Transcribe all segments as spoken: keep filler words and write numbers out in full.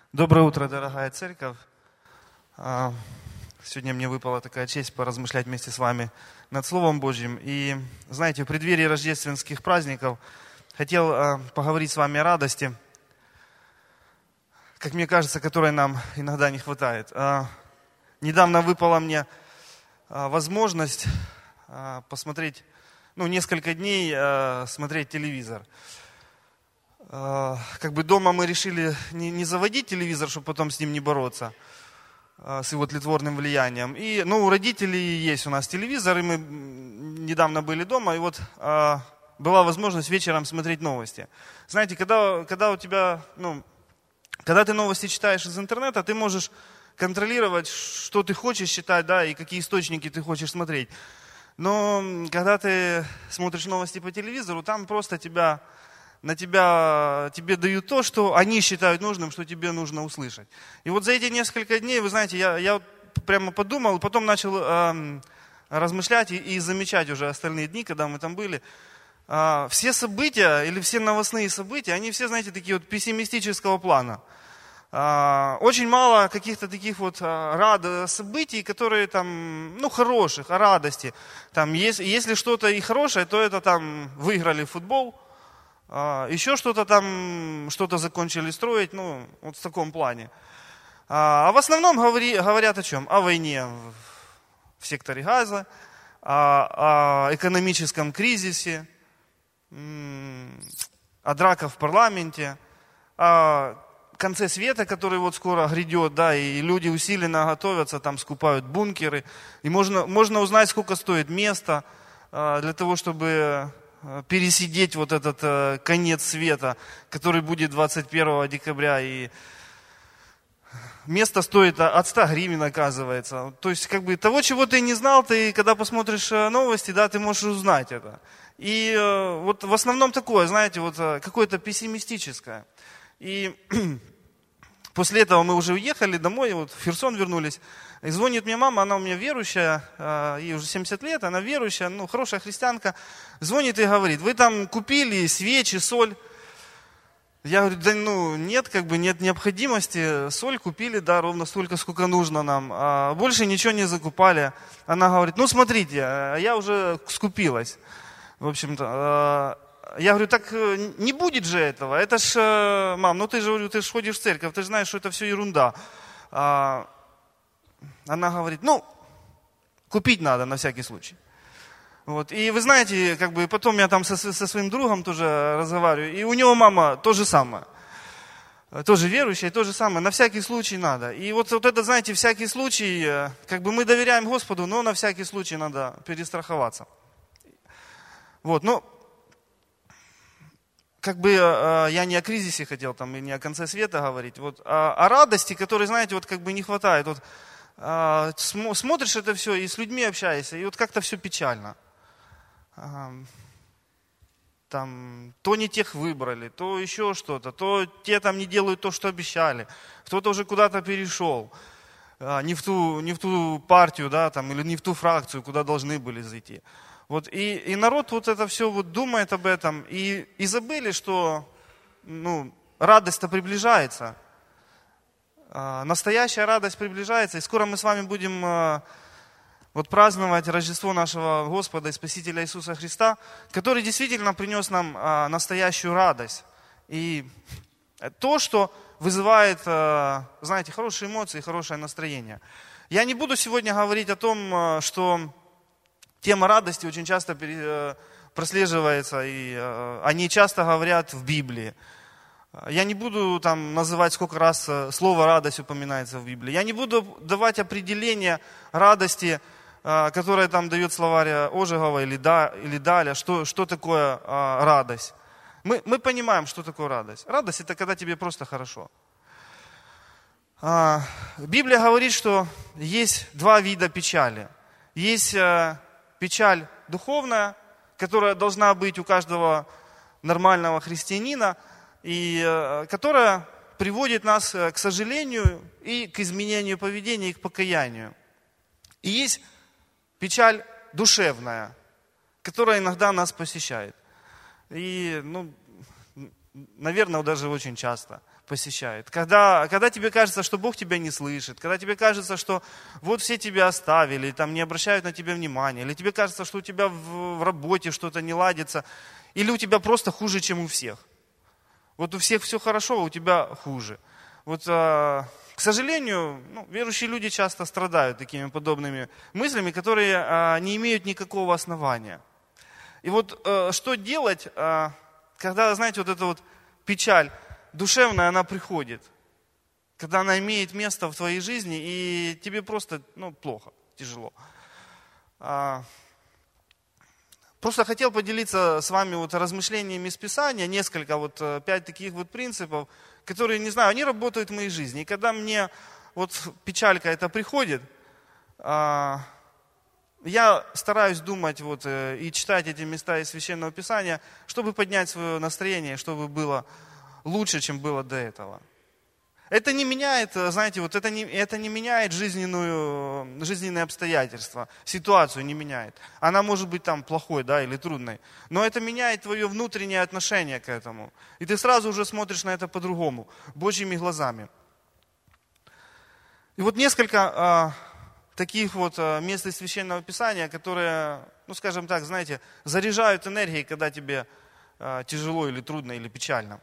Доброе утро, дорогая церковь. Сегодня мне выпала такая честь поразмышлять вместе с вами над Словом Божьим. И, знаете, в преддверии рождественских праздников хотел поговорить с вами о радости, как мне кажется, которой нам иногда не хватает. Недавно выпала мне возможность посмотреть, ну, несколько дней смотреть телевизор. Как бы дома мы решили не, не заводить телевизор, чтобы потом с ним не бороться, с его тлетворным влиянием. И, ну, у родителей есть у нас телевизор, и мы недавно были дома, и вот а, была возможность вечером смотреть новости. Знаете, когда, когда у тебя, ну, когда ты новости читаешь из интернета, ты можешь контролировать, что ты хочешь читать, да, и какие источники ты хочешь смотреть. Но когда ты смотришь новости по телевизору, там просто тебя... на тебя, тебе дают то, что они считают нужным, что тебе нужно услышать. И вот за эти несколько дней, вы знаете, я, я прямо подумал, потом начал э, размышлять и, и замечать уже остальные дни, когда мы там были. Э, все события или все новостные события, они все, знаете, такие вот пессимистического плана. Э, очень мало каких-то таких вот э, рад, событий, которые там, ну, хороших, о радости. Там, если, если что-то и хорошее, то это там выиграли футбол, еще что-то там, что-то закончили строить, ну, вот в таком плане. А в основном говори, говорят о чем? О войне в секторе Газа, о, о экономическом кризисе, о драках в парламенте, о конце света, который вот скоро грядет, да, и люди усиленно готовятся, там скупают бункеры. И можно, можно узнать, сколько стоит место для того, чтобы... пересидеть вот этот э, конец света, который будет двадцать первого декабря. И место стоит от ста гривен, оказывается. То есть, как бы, того, чего ты не знал, ты, когда посмотришь новости, да, ты можешь узнать это. И э, вот в основном такое, знаете, вот э, какое-то пессимистическое. И после этого мы уже уехали домой, вот в Херсон вернулись. И звонит мне мама, она у меня верующая, ей уже семьдесят лет, она верующая, ну, хорошая христианка. Звонит и говорит: вы там купили свечи, соль? Я говорю: да ну нет, как бы нет необходимости. Соль купили, да, ровно столько, сколько нужно нам. А больше ничего не закупали. Она говорит: ну смотрите, я уже скупилась. В общем-то, я говорю: так не будет же этого. Это ж, мам, ну ты же, говорю, ты же ходишь в церковь, ты же знаешь, что это все ерунда. Она говорит: ну, купить надо на всякий случай. Вот. И вы знаете, как бы потом я там со, со своим другом тоже разговариваю, и у него мама то же самое. Тоже верующая, то же самое, на всякий случай надо. И вот, вот это, знаете, всякий случай, как бы мы доверяем Господу, но на всякий случай надо перестраховаться. Вот, ну, как бы я не о кризисе хотел там, и не о конце света говорить, вот, а о радости, которой, знаете, вот как бы не хватает. Вот, смотришь это все и с людьми общаешься, и вот как-то все печально. Там, то не тех выбрали, то еще что-то, то те там не делают то, что обещали, кто-то уже куда-то перешел, не в ту, не в ту партию, да, там, или не в ту фракцию, куда должны были зайти. Вот, и, и народ вот это все вот думает об этом, и, и забыли, что, ну, радость-то приближается. Настоящая радость приближается, и скоро мы с вами будем вот праздновать Рождество нашего Господа и Спасителя Иисуса Христа, который действительно принес нам настоящую радость. И то, что вызывает, знаете, хорошие эмоции, хорошее настроение. Я не буду сегодня говорить о том, что тема радости очень часто прослеживается, и о ней часто говорят в Библии. Я не буду там называть, сколько раз слово «радость» упоминается в Библии. Я не буду давать определение радости, которое там дает словарь Ожегова или, да, или Даля, что, что такое радость. Мы, мы понимаем, что такое радость. Радость – это когда тебе просто хорошо. Библия говорит, что есть два вида печали. Есть печаль духовная, которая должна быть у каждого нормального христианина, и которая приводит нас к сожалению и к изменению поведения, и к покаянию. И есть печаль душевная, которая иногда нас посещает. И, ну, наверное, даже очень часто. посещает. Когда, когда тебе кажется, что Бог тебя не слышит, когда тебе кажется, что вот все тебя оставили, там не обращают на тебя внимания, или тебе кажется, что у тебя в, в работе что-то не ладится, или у тебя просто хуже, чем у всех. Вот у всех все хорошо, а у тебя хуже. Вот, а, к сожалению, ну, верующие люди часто страдают такими подобными мыслями, которые а, не имеют никакого основания. И вот а, что делать, а, когда, знаете, вот эта вот печаль душевная, она приходит, когда она имеет место в твоей жизни, и тебе просто, ну, плохо, тяжело. А, Просто хотел поделиться с вами вот размышлениями из Писания, несколько, вот пять таких вот принципов, которые, не знаю, они работают в моей жизни. И когда мне вот печалька это приходит, я стараюсь думать вот и читать эти места из Священного Писания, чтобы поднять свое настроение, чтобы было лучше, чем было до этого. Это не меняет, знаете, вот это не, это не меняет жизненную, жизненные обстоятельства, ситуацию не меняет. Она может быть там плохой, да, или трудной, но это меняет твое внутреннее отношение к этому. И ты сразу уже смотришь на это по-другому, Божьими глазами. И вот несколько а, таких вот а, мест из Священного Писания, которые, ну скажем так, знаете, заряжают энергией, когда тебе а, тяжело или трудно, или печально.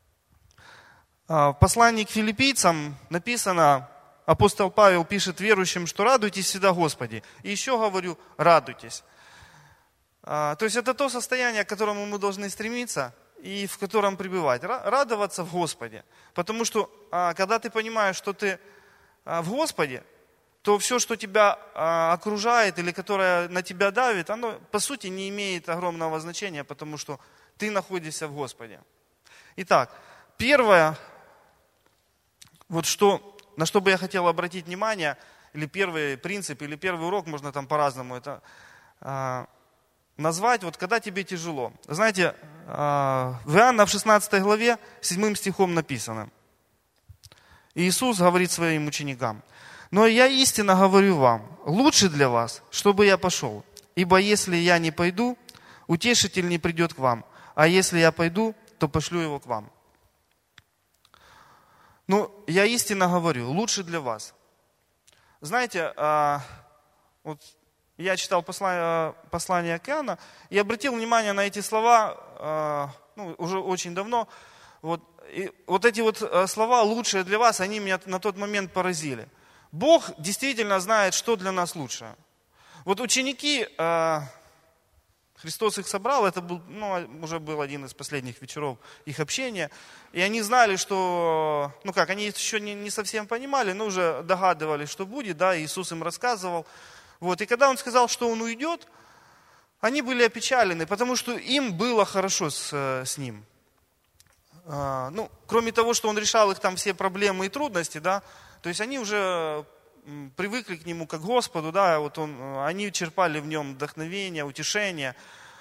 В послании к филиппийцам написано, апостол Павел пишет верующим, что радуйтесь всегда Господи. И еще говорю, радуйтесь. То есть это то состояние, к которому мы должны стремиться и в котором пребывать. Радоваться в Господе. Потому что когда ты понимаешь, что ты в Господе, то все, что тебя окружает или которое на тебя давит, оно по сути не имеет огромного значения, потому что ты находишься в Господе. Итак, первое, вот что, на что бы я хотел обратить внимание, или первый принцип, или первый урок, можно там по-разному это а, назвать, вот когда тебе тяжело. Знаете, а, в Иоанна в шестнадцатой главе седьмым стихом написано. Иисус говорит своим ученикам: «Но я истинно говорю вам, лучше для вас, чтобы я пошел, ибо если я не пойду, утешитель не придет к вам, а если я пойду, то пошлю его к вам». Ну, я истинно говорю, лучше для вас. Знаете, вот я читал послание, послание к Иоанну и обратил внимание на эти слова, ну, уже очень давно. Вот, и вот эти вот слова «лучшее для вас», они меня на тот момент поразили. Бог действительно знает, что для нас лучше. Вот ученики, Христос их собрал, это был, ну, уже был один из последних вечеров их общения, и они знали, что, ну как, они еще не, не совсем понимали, но уже догадывались, что будет, да, Иисус им рассказывал. Вот, и когда Он сказал, что Он уйдет, они были опечалены, потому что им было хорошо с, с Ним. А, ну, кроме того, что Он решал их там все проблемы и трудности, да, то есть они уже привыкли к Нему как к Господу, да, вот он, они черпали в Нем вдохновение, утешение.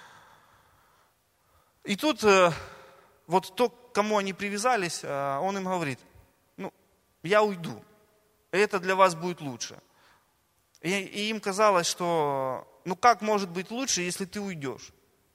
И тут вот то, к кому они привязались, Он им говорит: ну, я уйду, и это для вас будет лучше. И, и им казалось, что ну как может быть лучше, если ты уйдешь?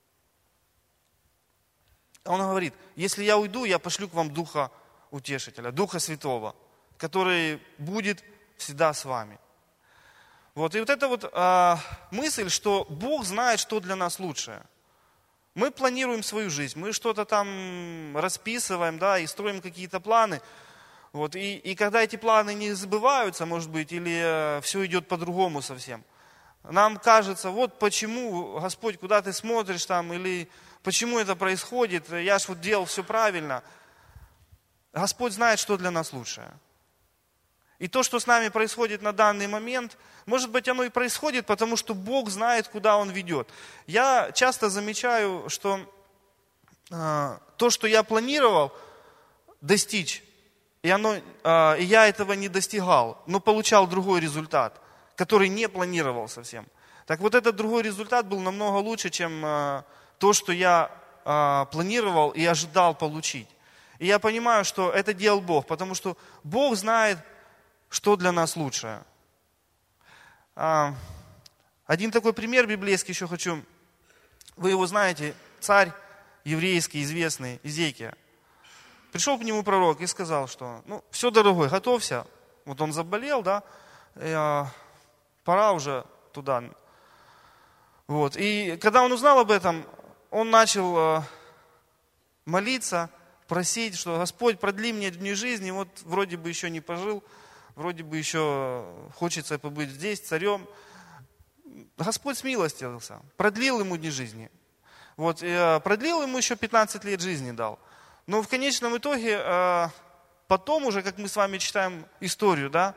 Он говорит: если я уйду, я пошлю к вам Духа Утешителя, Духа Святого, который будет всегда с вами. Вот. И вот эта вот а, мысль, что Бог знает, что для нас лучшее. Мы планируем свою жизнь, мы что-то там расписываем, да, и строим какие-то планы. Вот. И, и когда эти планы не сбываются, может быть, или а, все идет по-другому совсем, нам кажется, вот почему, Господь, куда ты смотришь там, или почему это происходит, я ж вот делал все правильно. Господь знает, что для нас лучшее. И то, что с нами происходит на данный момент, может быть, оно и происходит, потому что Бог знает, куда Он ведет. Я часто замечаю, что э, то, что я планировал достичь, и, оно, э, и я этого не достигал, но получал другой результат, который не планировал совсем. Так вот, этот другой результат был намного лучше, чем э, то, что я э, планировал и ожидал получить. И я понимаю, что это делал Бог, потому что Бог знает, что для нас лучшее. Один такой пример библейский еще хочу. Вы его знаете, царь еврейский, известный, Изекия. Пришел к нему пророк и сказал, что, ну, все, дорогой, готовься. Вот он заболел, да, и, а, пора уже туда. Вот. И когда он узнал об этом, он начал а, молиться, просить, что Господь, продли мне дни жизни, вот вроде бы еще не пожил, вроде бы еще хочется побыть здесь, царем. Господь смилостивился, продлил ему дни жизни. Вот, и, продлил ему еще пятнадцать лет жизни дал. Но в конечном итоге, потом уже, как мы с вами читаем историю, да,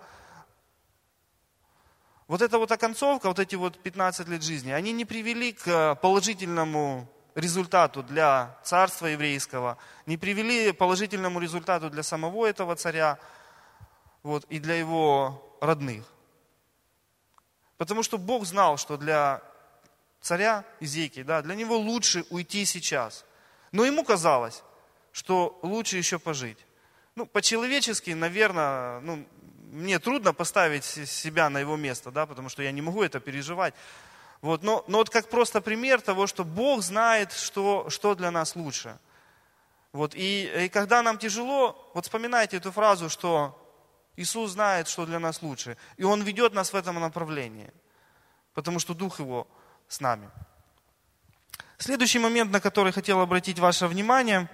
вот эта вот оконцовка, вот эти вот пятнадцать лет жизни, они не привели к положительному результату для царства еврейского, не привели к положительному результату для самого этого царя, вот, и для его родных. Потому что Бог знал, что для царя Изекии, да, для него лучше уйти сейчас. Но ему казалось, что лучше еще пожить. Ну, по-человечески, наверное, ну, мне трудно поставить себя на его место, да, потому что я не могу это переживать. Вот, но, но вот как просто пример того, что Бог знает, что, что для нас лучше. Вот, и, и когда нам тяжело, вот вспоминайте эту фразу, что Иисус знает, что для нас лучше. И Он ведет нас в этом направлении, потому что Дух Его с нами. Следующий момент, на который хотел обратить ваше внимание.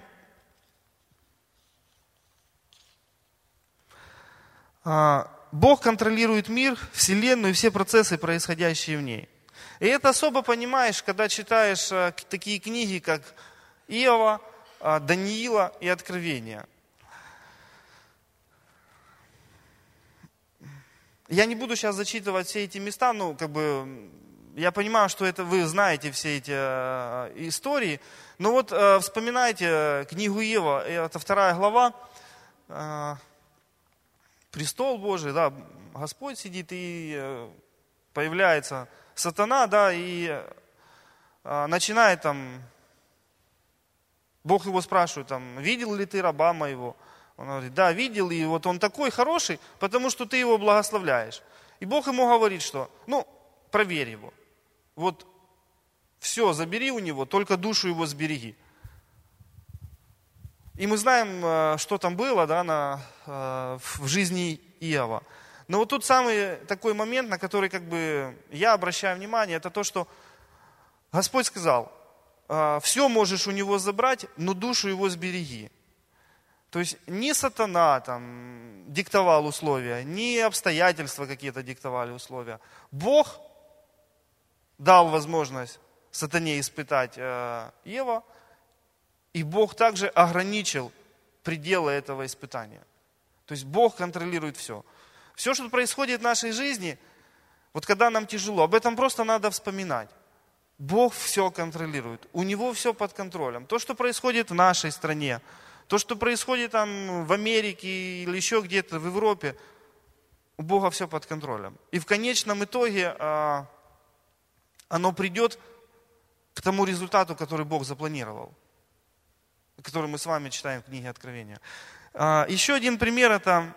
Бог контролирует мир, Вселенную и все процессы, происходящие в ней. И это особо понимаешь, когда читаешь такие книги, как Иова, Даниила и Откровения. Я не буду сейчас зачитывать все эти места, ну, как бы, я понимаю, что это вы знаете все эти э, истории, но вот э, вспоминайте книгу Иова, это вторая глава, э, престол Божий, да, Господь сидит и э, появляется сатана, да, и э, начинает там, Бог его спрашивает, там, видел ли ты раба моего? Он говорит, да, видел, и вот он такой хороший, потому что ты его благословляешь. И Бог ему говорит, что, ну, проверь его. Вот все, забери у него, только душу его сбереги. И мы знаем, что там было, да, на, в жизни Иова. Но вот тут самый такой момент, на который как бы я обращаю внимание, это то, что Господь сказал, все можешь у него забрать, но душу его сбереги. То есть не сатана там диктовал условия, не обстоятельства какие-то диктовали условия. Бог дал возможность сатане испытать э, Ева, и Бог также ограничил пределы этого испытания. То есть Бог контролирует все. Все, что происходит в нашей жизни, вот когда нам тяжело, об этом просто надо вспоминать. Бог все контролирует, у Него все под контролем. То, что происходит в нашей стране, то, что происходит там в Америке или еще где-то в Европе, у Бога все под контролем. И в конечном итоге а, оно придет к тому результату, который Бог запланировал, который мы с вами читаем в книге Откровения. А, еще один пример – это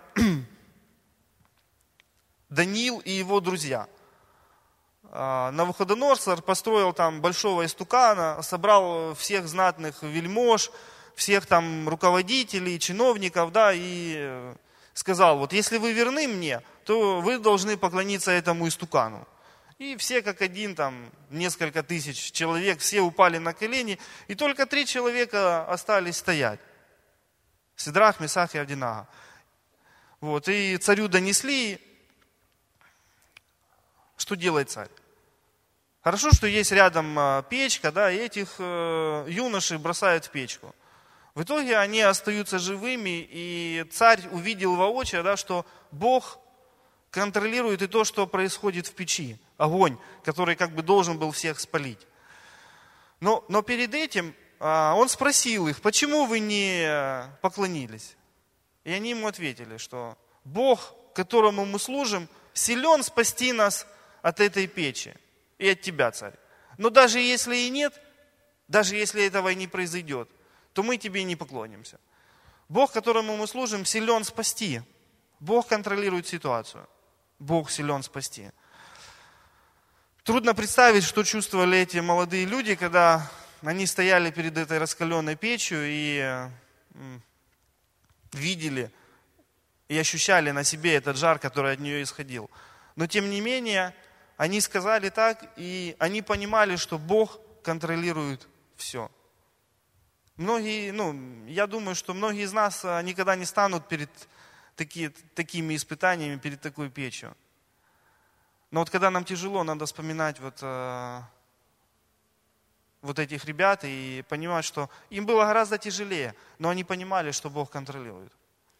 Даниил и его друзья. А, Навуходоносор построил там большого истукана, собрал всех знатных вельмож, всех там руководителей, чиновников, да, и сказал, вот если вы верны мне, то вы должны поклониться этому истукану. И все как один, там, несколько тысяч человек, все упали на колени, и только три человека остались стоять. Сидрах, Месах и Авденаго. Вот, и царю донесли, что делает царь. Хорошо, что есть рядом печка, да, и этих юношей бросают в печку. В итоге они остаются живыми, и царь увидел воочию, да, что Бог контролирует и то, что происходит в печи. Огонь, который как бы должен был всех спалить. Но, но перед этим а, он спросил их, почему вы не поклонились? И они ему ответили, что Бог, которому мы служим, силен спасти нас от этой печи и от тебя, царь. Но даже если и нет, даже если этого и не произойдет, то мы тебе не поклонимся. Бог, которому мы служим, силен спасти. Бог контролирует ситуацию. Бог силен спасти. Трудно представить, что чувствовали эти молодые люди, когда они стояли перед этой раскаленной печью, и видели и ощущали на себе этот жар, который от нее исходил. Но тем не менее, они сказали так, и они понимали, что Бог контролирует все. Многие, ну, я думаю, что многие из нас никогда не станут перед такие, такими испытаниями, перед такой печью. Но вот когда нам тяжело, надо вспоминать вот, э, вот этих ребят и понимать, что им было гораздо тяжелее, но они понимали, что Бог контролирует.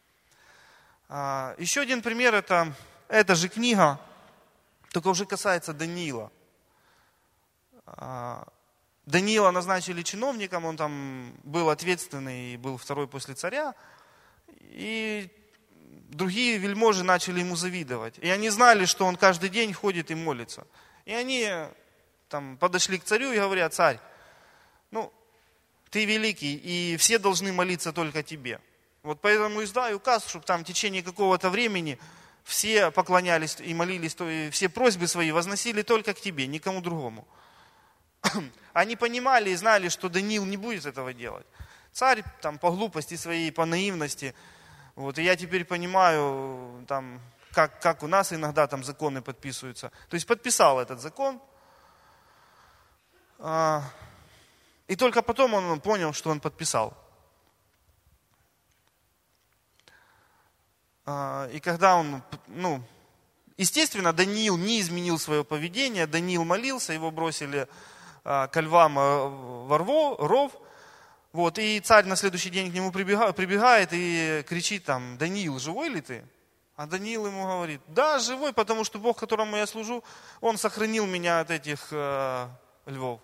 А, еще один пример, это эта же книга, только уже касается Даниила. А, Даниила назначили чиновником, он там был ответственный, был второй после царя, и другие вельможи начали ему завидовать. И они знали, что он каждый день ходит и молится. И они там подошли к царю и говорят: царь, ну, ты великий, и все должны молиться только тебе. Вот поэтому издай указ, чтобы там в течение какого-то времени все поклонялись и молились, то и все просьбы свои возносили только к тебе, никому другому. Они понимали и знали, что Даниил не будет этого делать. Царь там по глупости своей, по наивности. Вот, и я теперь понимаю, там, как, как у нас иногда там законы подписываются. То есть подписал этот закон. А, и только потом он понял, что он подписал. А, и когда он, ну, естественно, Даниил не изменил свое поведение. Даниил молился, его бросили ко львам во ров, вот, и царь на следующий день к нему прибегает, прибегает и кричит там: Даниил, живой ли ты? А Даниил ему говорит: да, живой, потому что Бог, которому я служу, он сохранил меня от этих э, львов.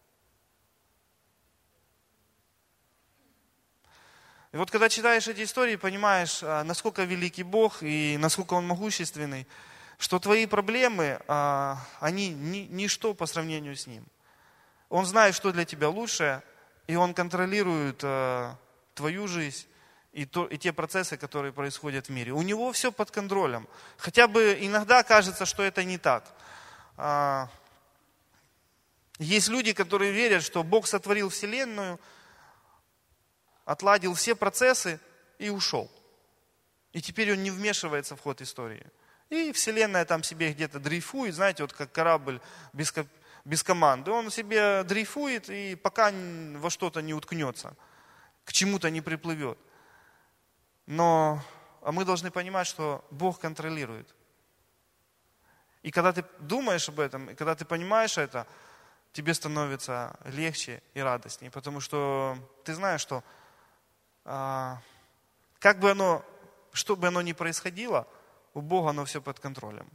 И вот когда читаешь эти истории, понимаешь, насколько великий Бог и насколько Он могущественный, что твои проблемы, они ничто по сравнению с Ним. Он знает, что для тебя лучше, и Он контролирует э, твою жизнь и, то, и те процессы, которые происходят в мире. У Него все под контролем. Хотя бы иногда кажется, что это не так. А, есть люди, которые верят, что Бог сотворил Вселенную, отладил все процессы и ушел. И теперь Он не вмешивается в ход истории. И Вселенная там себе где-то дрейфует, знаете, вот как корабль без без команды. Он себе дрейфует, и пока во что-то не уткнется, к чему-то не приплывет. Но а мы должны понимать, что Бог контролирует. И когда ты думаешь об этом, и когда ты понимаешь это, тебе становится легче и радостнее. Потому что ты знаешь, что а, как бы оно, что бы оно ни происходило, у Бога оно все под контролем.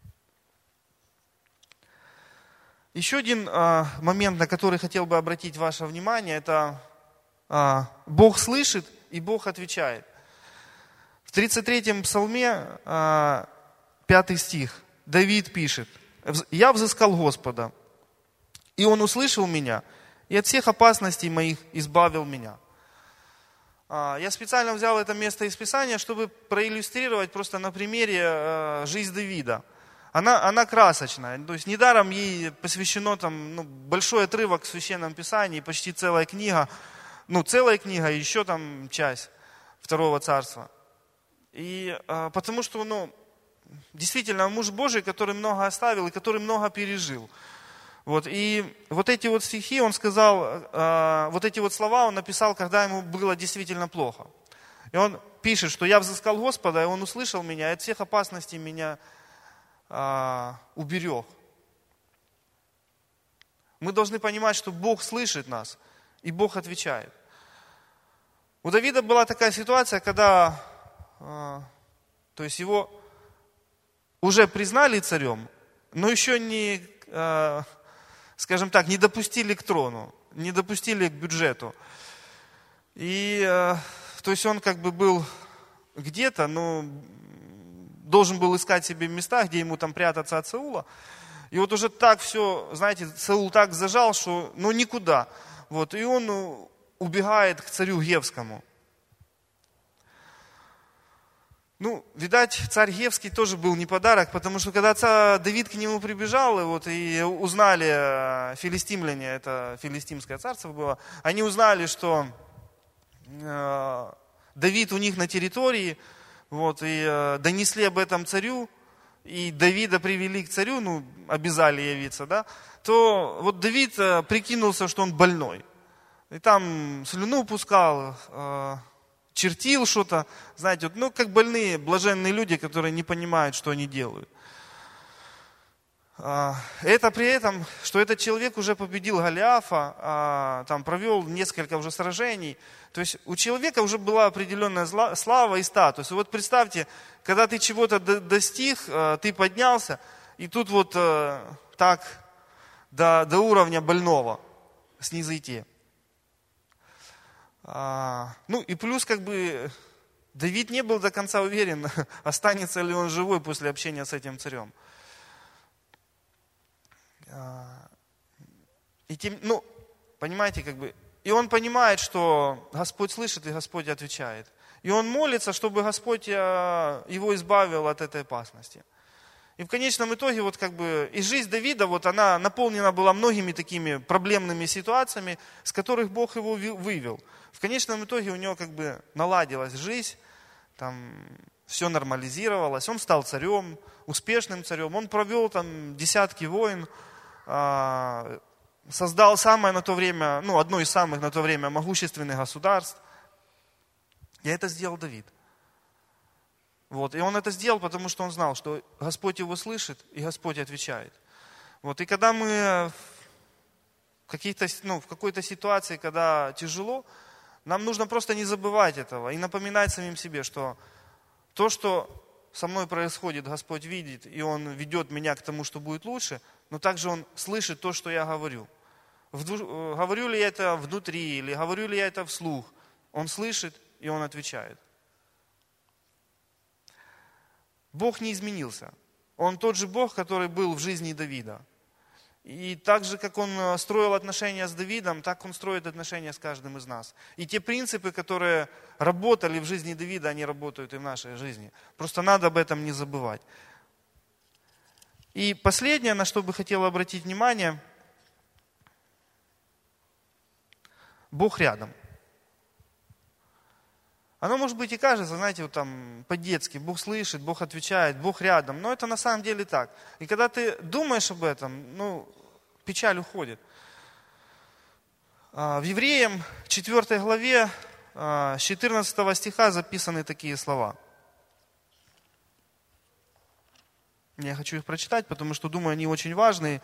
Еще один а, момент, на который хотел бы обратить ваше внимание, это а, Бог слышит и Бог отвечает. В тридцать третьем псалме, а, пятый стих, Давид пишет: «Я взыскал Господа, и Он услышал меня, и от всех опасностей моих избавил меня». А, я специально взял это место из Писания, чтобы проиллюстрировать просто на примере а, жизнь Давида. Она, она красочная, то есть недаром ей посвящено там, ну, большой отрывок в Священном Писании, почти целая книга, ну целая книга и еще там часть Второго Царства. И а, потому что, ну, действительно, муж Божий, который много оставил и который много пережил. Вот, и вот эти вот стихи он сказал, а, вот эти вот слова он написал, когда ему было действительно плохо. И он пишет, что я взыскал Господа, и Он услышал меня, и от всех опасностей меня уберег. Мы должны понимать, что Бог слышит нас, и Бог отвечает. У Давида была такая ситуация, когда то есть его уже признали царем, но еще не, скажем так, не допустили к трону, не допустили к бюджету. И то есть он как бы был где-то, но должен был искать себе места, где ему там прятаться от Саула. И вот уже так все, знаете, Саул так зажал, что ну никуда. Вот, и он убегает к царю Гевскому. Ну, видать, царь Гевский тоже был не подарок, потому что когда царь Давид к нему прибежал, и, вот, и узнали филистимляне, это филистимское царство было, они узнали, что э, Давид у них на территории, вот, и э, донесли об этом царю, и Давида привели к царю, ну, обязали явиться, да, то вот Давид э, прикинулся, что он больной. И там слюну пускал, э, чертил что-то, знаете, вот, ну, как больные, блаженные люди, которые не понимают, что они делают. Это при этом, что этот человек уже победил Голиафа, там провел несколько уже сражений. То есть у человека уже была определенная слава и статус. И вот представьте, когда ты чего-то достиг, ты поднялся, и тут вот так до, до уровня больного снизойти. Ну и плюс как бы Давид не был до конца уверен, останется ли он живой после общения с этим царем. И тем, ну, понимаете, как бы, и он понимает, что Господь слышит, и Господь отвечает. И он молится, чтобы Господь его избавил от этой опасности. И в конечном итоге, вот как бы, и жизнь Давида, вот она наполнена была многими такими проблемными ситуациями, с которых Бог его вывел. В конечном итоге у него как бы наладилась жизнь, там, все нормализировалось, он стал царем, успешным царем, он провел там десятки войн, создал самое на то время, ну, одно из самых на то время могущественных государств. И это сделал Давид. Вот. И он это сделал, потому что он знал, что Господь его слышит, и Господь отвечает. Вот. И когда мы в, каких-то, ну, в какой-то ситуации, когда тяжело, нам нужно просто не забывать этого и напоминать самим себе, что то, что со мной происходит, Господь видит, и Он ведет меня к тому, что будет лучше, но также Он слышит то, что я говорю. Вду... Говорю ли я это внутри, или говорю ли я это вслух, Он слышит, и Он отвечает. Бог не изменился. Он тот же Бог, который был в жизни Давида. И так же, как Он строил отношения с Давидом, так Он строит отношения с каждым из нас. И те принципы, которые работали в жизни Давида, они работают и в нашей жизни. Просто надо об этом не забывать. И последнее, на что бы хотел обратить внимание, Бог рядом. Оно, может быть, и кажется, знаете, вот там по-детски, Бог слышит, Бог отвечает, Бог рядом, но это на самом деле так. И когда ты думаешь об этом, ну, печаль уходит. В Евреям четвёртой главе с четырнадцатого стиха записаны такие слова. Я хочу их прочитать, потому что думаю, они очень важные.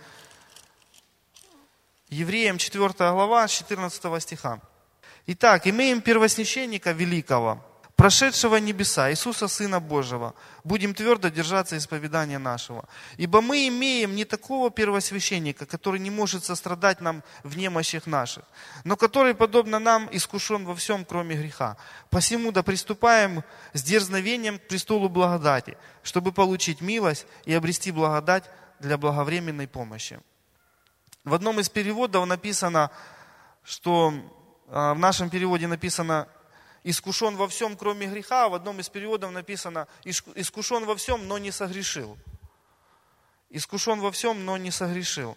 Евреям четвёртая глава с четырнадцатого стиха. Итак, имеем первосвященника великого, прошедшего небеса, Иисуса, Сына Божьего. Будем твердо держаться исповедания нашего. Ибо мы имеем не такого первосвященника, который не может сострадать нам в немощах наших, но который, подобно нам, искушен во всем, кроме греха. Посему да приступаем с дерзновением к престолу благодати, чтобы получить милость и обрести благодать для благовременной помощи. В одном из переводов написано, что в нашем переводе написано «искушен во всем, кроме греха», а в одном из переводов написано «искушен во всем, но не согрешил». Искушен во всем, но не согрешил.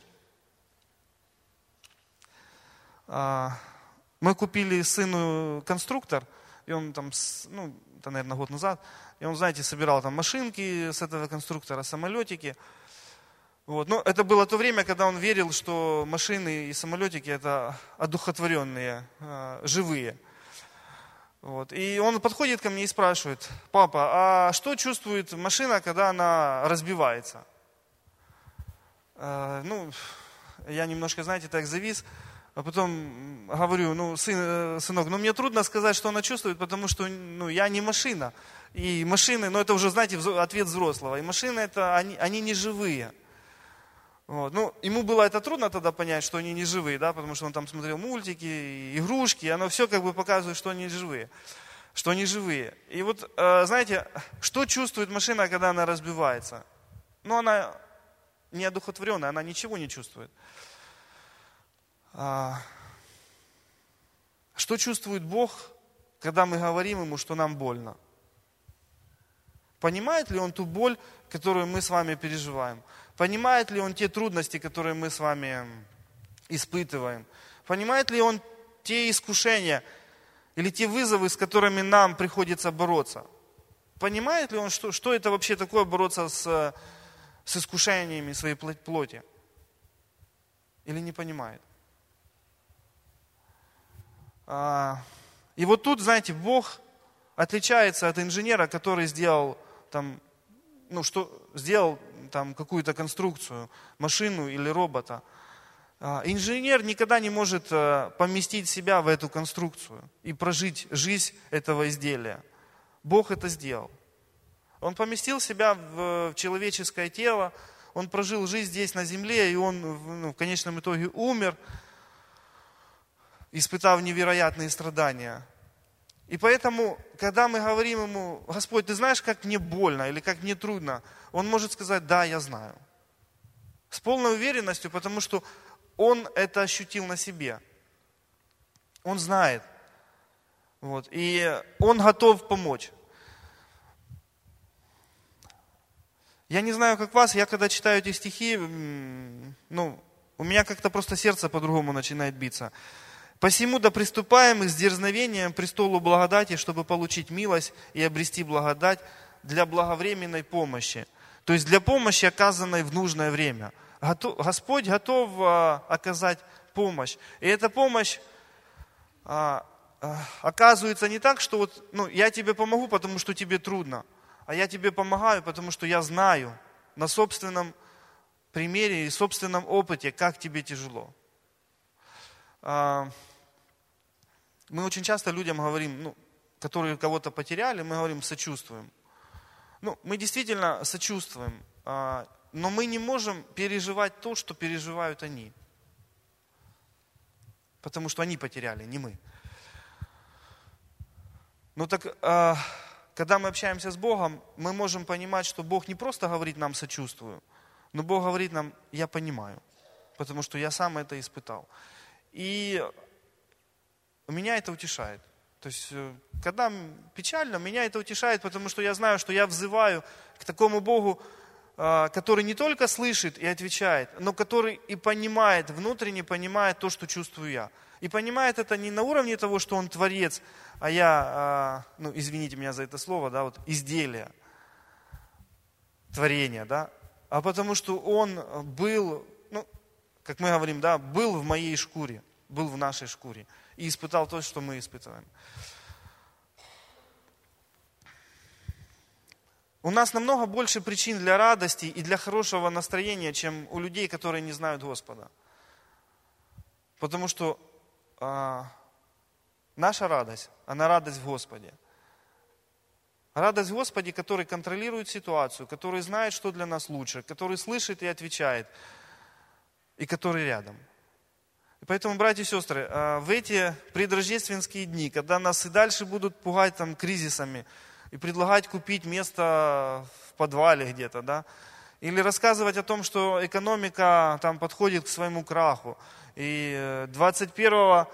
Мы купили сыну конструктор, и он там, ну, это, наверное, год назад, и он, знаете, собирал там машинки с этого конструктора, самолетики. Вот. Но это было то время, когда он верил, что машины и самолетики это одухотворенные, живые. Вот. И он подходит ко мне и спрашивает: папа, а что чувствует машина, когда она разбивается? Ну, я немножко, знаете, так завис, а потом говорю: ну, сын, сынок, ну мне трудно сказать, что она чувствует, потому что, ну, я не машина. И машины, ну это уже, знаете, ответ взрослого. И машины это, они, они не живые. Вот. Ну, ему было это трудно тогда понять, что они не живые, да, потому что он там смотрел мультики, игрушки, и оно все как бы показывает, что они живые, что они живые. И вот, э, знаете, что чувствует машина, когда она разбивается? Ну, она не одухотворенная, она ничего не чувствует. А, что чувствует Бог, когда мы говорим Ему, что нам больно? Понимает ли Он ту боль, которую мы с вами переживаем? Понимает ли Он те трудности, которые мы с вами испытываем? Понимает ли Он те искушения, Или те вызовы, с которыми нам приходится бороться. Понимает ли он, что, что это вообще такое бороться с, с искушениями своей плоти? Или не понимает? И вот тут, знаете, Бог отличается от инженера, который сделал там, ну, что, сделал там какую-то конструкцию, машину или робота. Инженер никогда не может поместить себя в эту конструкцию и прожить жизнь этого изделия. Бог это сделал. Он поместил себя в человеческое тело, он прожил жизнь здесь на земле, и он, ну, в конечном итоге умер, испытав невероятные страдания. И поэтому, когда мы говорим ему: Господь, ты знаешь, как мне больно или как мне трудно, он может сказать: да, я знаю. С полной уверенностью, потому что он это ощутил на себе. Он знает. Вот, и он готов помочь. Я не знаю, как вас, я когда читаю эти стихи, ну, у меня как-то просто сердце по-другому начинает биться. «Посему да приступаем с дерзновением к престолу благодати, чтобы получить милость и обрести благодать для благовременной помощи». То есть для помощи, оказанной в нужное время. Господь готов оказать помощь. И эта помощь оказывается не так, что вот, ну, я тебе помогу, потому что тебе трудно, а я тебе помогаю, потому что я знаю на собственном примере и собственном опыте, как тебе тяжело. Мы очень часто людям говорим, ну, которые кого-то потеряли, мы говорим: сочувствуем. Ну, мы действительно сочувствуем, но мы не можем переживать то, что переживают они. Потому что они потеряли, не мы. Ну так, когда мы общаемся с Богом, мы можем понимать, что Бог не просто говорит нам: сочувствую, но Бог говорит нам: я понимаю, потому что я сам это испытал. И меня это утешает. То есть, когда печально, меня это утешает, потому что я знаю, что я взываю к такому Богу, который не только слышит и отвечает, но который и понимает, внутренне понимает то, что чувствую я. И понимает это не на уровне того, что Он творец, а я, ну, извините меня за это слово, да, вот изделие, творение, да, а потому что Он был, ну, как мы говорим, да, был в моей шкуре, был в нашей шкуре и испытал то, что мы испытываем. У нас намного больше причин для радости и для хорошего настроения, чем у людей, которые не знают Господа. Потому что а, наша радость, она радость в Господе. Радость в Господе, который контролирует ситуацию, который знает, что для нас лучше, который слышит и отвечает, и который рядом. И поэтому, братья и сестры, в эти предрождественские дни, когда нас и дальше будут пугать там кризисами и предлагать купить место в подвале где-то, да, или рассказывать о том, что экономика там подходит к своему краху, и двадцать первого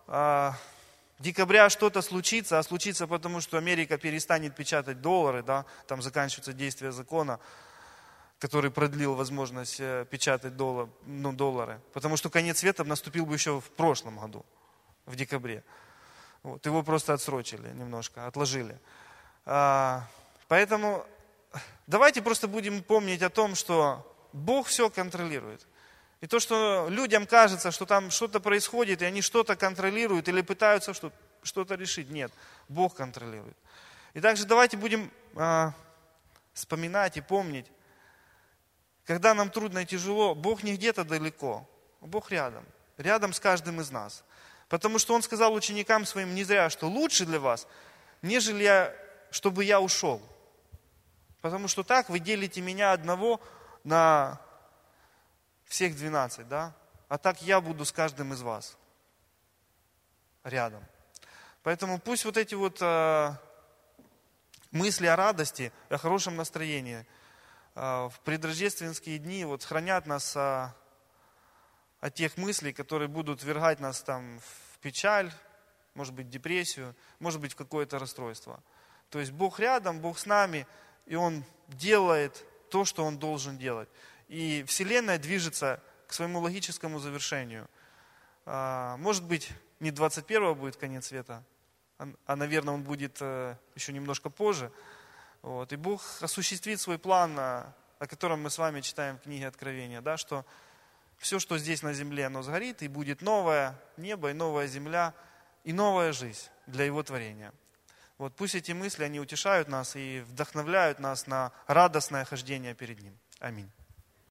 декабря что-то случится, а случится потому, что Америка перестанет печатать доллары, да, там заканчивается действие закона, который продлил возможность печатать доллар, ну, доллары. Потому что конец света наступил бы еще в прошлом году, в декабре. Вот, его просто отсрочили немножко, отложили. А, поэтому давайте просто будем помнить о том, что Бог все контролирует. И то, что людям кажется, что там что-то происходит, и они что-то контролируют или пытаются что-то решить. Нет, Бог контролирует. И также давайте будем а, вспоминать и помнить, когда нам трудно и тяжело, Бог не где-то далеко, Бог рядом, рядом с каждым из нас. Потому что Он сказал ученикам Своим не зря, что лучше для вас, нежели я, чтобы я ушел. Потому что так вы делите меня одного на всех двенадцать, да? А так я буду с каждым из вас рядом. Поэтому пусть вот эти вот э, мысли о радости, о хорошем настроении в предрождественские дни вот хранят нас а, от тех мыслей, которые будут ввергать нас там в печаль, может быть, в депрессию, может быть, в какое-то расстройство. То есть Бог рядом, Бог с нами, и Он делает то, что Он должен делать. И Вселенная движется к своему логическому завершению. А, может быть, не двадцать первого будет конец света, а, а наверное, он будет еще немножко позже. Вот. И Бог осуществит свой план, о котором мы с вами читаем в книге Откровения, да, что все, что здесь на земле, оно сгорит, и будет новое небо, и новая земля, и новая жизнь для Его творения. Вот, пусть эти мысли, они утешают нас и вдохновляют нас на радостное хождение перед Ним. Аминь.